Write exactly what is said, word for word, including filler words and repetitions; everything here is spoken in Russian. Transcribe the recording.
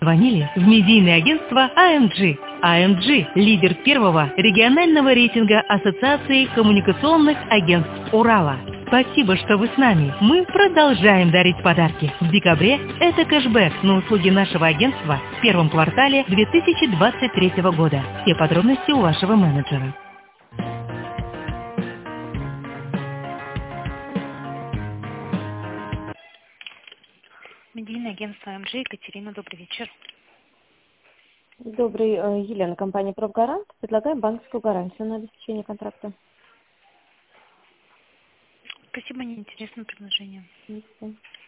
Звонили в медийное агентство А Эм Джи. А Эм Джи – лидер первого регионального рейтинга Ассоциации коммуникационных агентств Урала. Спасибо, что вы с нами. Мы продолжаем дарить подарки. В декабре это кэшбэк на услуги нашего агентства в первом квартале две тысячи двадцать третьего года. Все подробности у вашего менеджера. Медийное агентство А Эм Джи, Екатерина, добрый вечер. Добрый, э, Елена, компания «Профгарант». Предлагаем банковскую гарантию на обеспечение контракта. Спасибо, неинтересное предложение. Ясно.